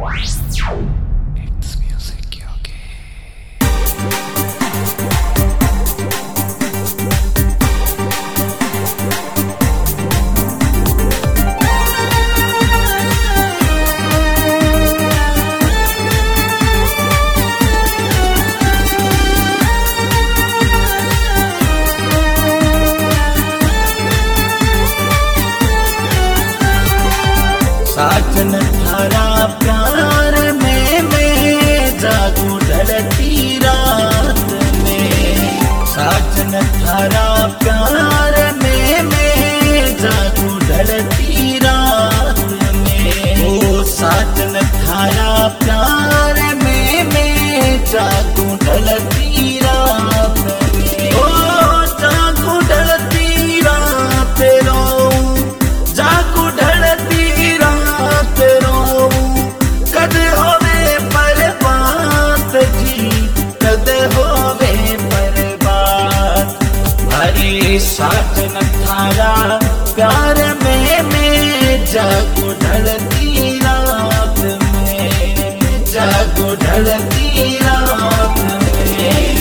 It's music, okay? साजन थारा प्यार में मैं जागू ढलती रात में। साजन थारा प्यार में मैं जागू ढलती रात में। ओ साजन थारा प्यार में मैं जागू ढलती रात में। ओ जागू ढलती रात रो, जागू ढलती कद होवे पर बात जी, कद होवे पर बात। हरे साजन थारा प्यार में मैं जागू ढलती रात में, जागू ढलती रात में।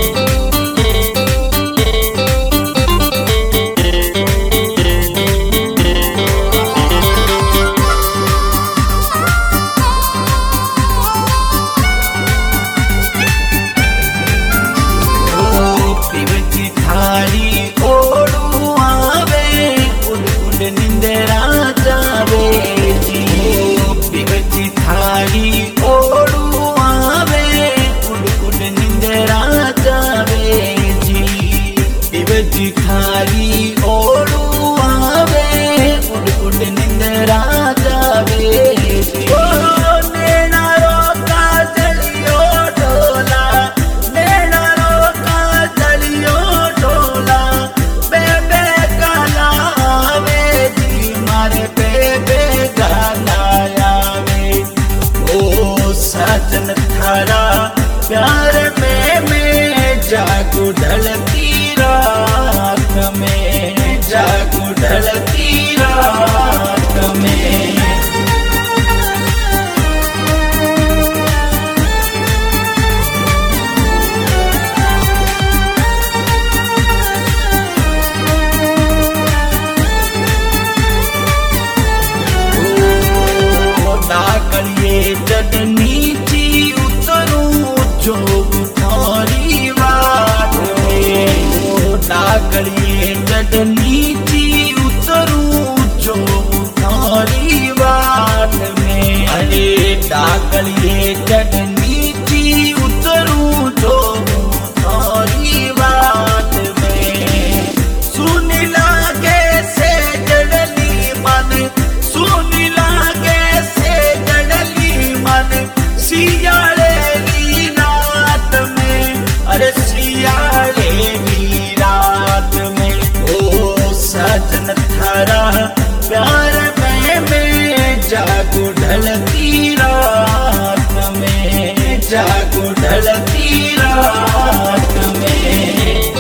थारी ओड़ू आवे उड़ उड़ निंदरा जावे जी। पिबची थारी ओड़ू आवे उड़ उड़ निंदरा जावे जी। पिबची थारी ओड़ू आवे उड़ उड़ निंदरा जावे जी। साजन थारा प्यार में मैं जागू ढलती रात में, जागू ढलती रात में। डाकड़िए जडनी जी उतरूं जो थारी वाट में। डाकड़िए जडनी जी उतरूं जो थारी वाट में। अरे डाकड़िए जडनी जी उतरूं जो थारी वाट में। सुन लागे से जडली मन, सुन लागे सियाले की रात में। अरे सियाले की रात में। ओ साजन थारा प्यार में मैं जागू ढलती रात में, जागू ढलती रात में।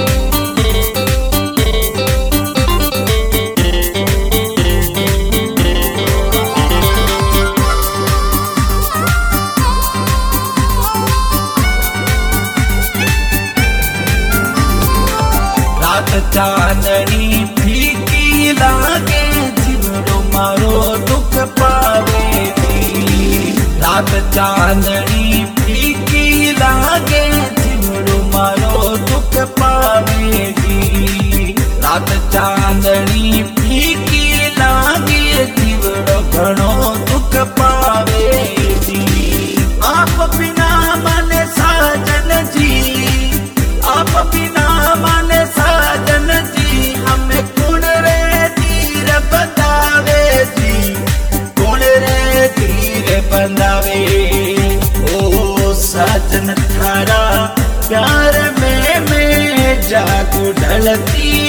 चांदनी फीकी लागे जिवड़ो मारो दुख पावे जी। रात चांदनी फीकी लागे जिवड़ो मारो दुख पावे जी। रात चांदनी फीकी लागे जिवड़ो घणो दुख पावे जी। आप बिना मन साजन जी, आप बिना मन साजन जी, हमें कौन रे तीर बंधावे जी, कौन रे तीर बंधावे। ओ साजन थारा प्यार में मैं जागू ढलती